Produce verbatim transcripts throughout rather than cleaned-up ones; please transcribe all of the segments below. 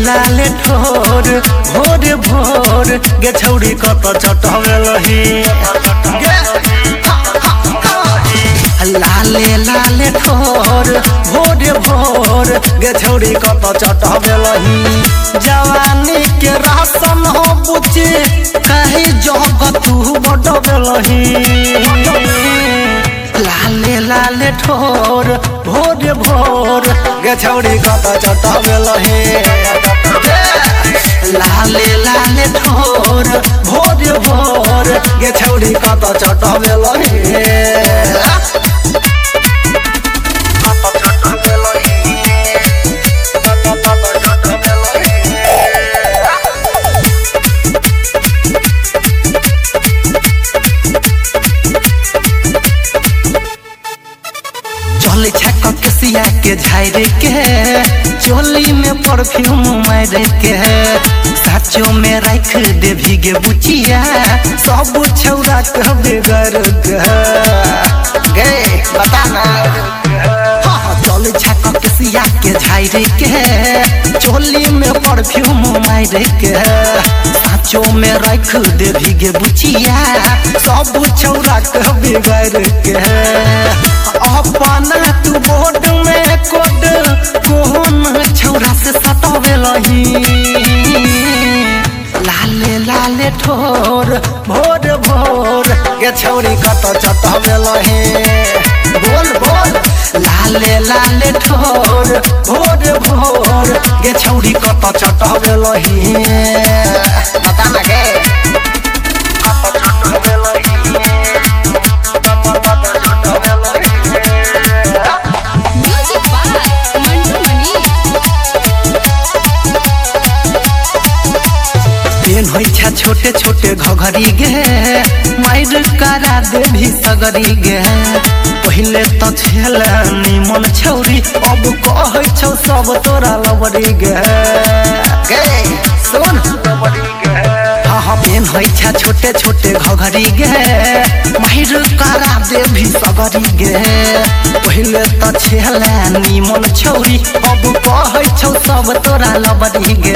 लाले ठोर भोर भोर गे छौड़ी कत चटवेलही लाले लाले ठोर भोर भोर गे छौड़ी कत चटवेलही जवानी के रासन हो बुझे कहीं जग तू बडवेलही लाले लाले ठोर भोर भोर गे छौड़ी कत चटवेलही लाले लाले ठोर भोर भोर गे छौड़ी कत चटवेलही चोली छक कसिया के झाड़ के चोली में परफ्यूम मार के साचो में रख दे भीगे बुचिया सब छौरा के बेगर गे बता ना चोली छक कसिया के झाड़ के चोली में परफ्यूम मार के साचो में रख दे भीगे बुचिया सब छौरा के बेगर के अपना तू बोर्ड में कोड कोन छौरा से सटवेलही लाले लाले ठोर भोर भोर गे छौरी कत चटवेलही बोल बोल लाले लाले ठोर भोर भोर गे छौरी कत चटवेलही बता ना गे कत चटवेलही छोटे छोटे घघरी गे मायर करा दे भी सगरी गे पहले तो छेल निमन छौरी अब कह छौ सब तोरा लवरी गे सुन हाँ पेन है छोटे छोटे घघरी गे मायर करा दे भी सगरी गे पहले तो छेल निमन छौरी अब कह छौ सब तोरा लवरी गे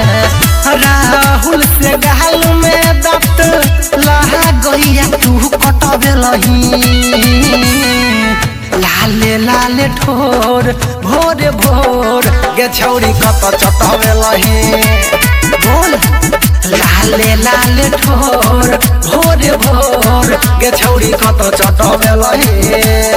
राहुल से गाल में दत लहा गैया तू कटवेलही लाले लाले ठोर भोर भोर गे छौरी कत चटवेलही बोल लाले लाले ठोर भोर भोर गे छौरी कत चटवेलही।